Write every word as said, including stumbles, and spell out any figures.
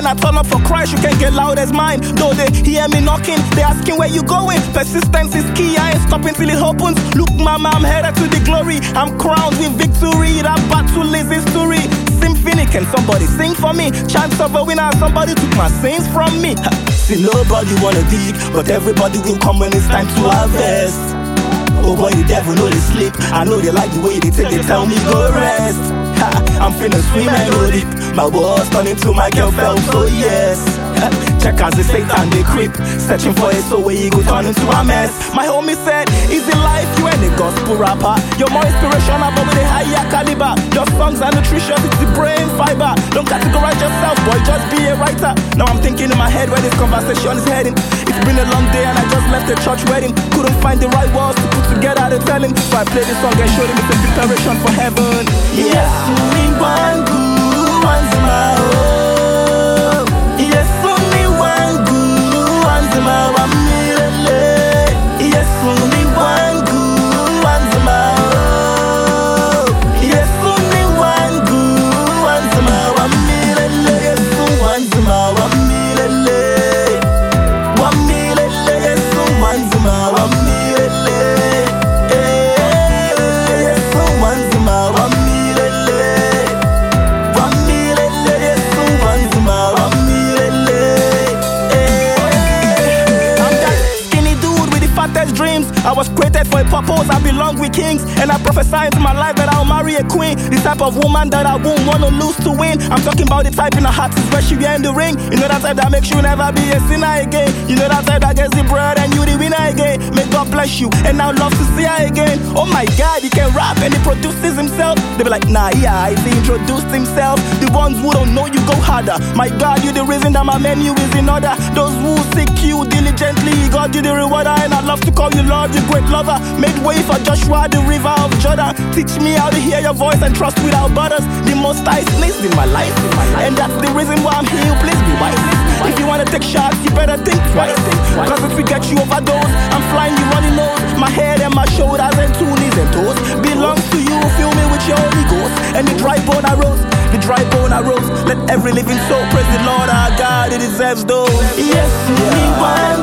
when I turn up for Christ, you can't get loud as mine. Though they hear me knocking, they asking where you going. Persistence is key, I ain't stopping till it opens. Look mama, I'm headed to the glory. I'm crowned with victory, that battle is history. Symphony, can somebody sing for me? Chance of a winner, somebody took my sins from me. See, nobody wanna dig, but everybody will come when it's time to harvest. Oh boy, the devil know they sleep. I know they like the way they take, they tell me go rest. Ha, I'm finna swim and go deep. My walls turn into Michael Phelps, oh yes. Check as the Satan they creep, searching for it so where you go turn into a mess. My homie said, easy life, you ain't a gospel rapper. You're more inspirational but with a higher caliber. Your songs are nutritious, it's the brain fiber. Don't categorize yourself, boy, just be a writer. Now I'm thinking in my head where this conversation is heading. It's been a long day and I just left a church wedding. Couldn't find the right words to put together to tell him. So I played this song and showed him it's a preparation for heaven. Yes, only one good one's my own. Yes, only one good one's my one million. Yes, only one good one's my own. Yes, only one good one's my one million. Yes, one's my one million. One million. Yes, one's my one million. Yes, one's my one million. One million. Yes, one's my one million. I'm that skinny dude with the fattest dreams. I was created for a purpose, I belong with kings. And I prophesy into my life that I'll marry a queen. The type of woman that I won't wanna lose to win. I'm talking about the type in her heart is where she be in the ring. You know that type that makes you never be a sinner again. You know that type that gets the bread and you the winner again. May God bless you and I love to see her again. Oh my God, he can rap and he produces himself. They be like, nah, yeah, he introduced himself. The ones who don't know you go harder. My God, you the reason that my menu is in order. Those who seek you diligently, God you the rewarder. And I love to call you Lord, you great lover. Made way for Joshua, the river of Jordan. Teach me how to hear your voice and trust without borders. The most I placed in my life, and that's the reason why I'm here. Please be wise. If you wanna take shots, you better think twice. Cause if we get you overdose, I'm flying you running nose. My head and my shoulders and two knees and toes belongs to you. Fill me with your Holy Ghost. And the dry bone I rose, the dry bone I rose. Let every living soul praise the Lord our God. It deserves those. Yes, only one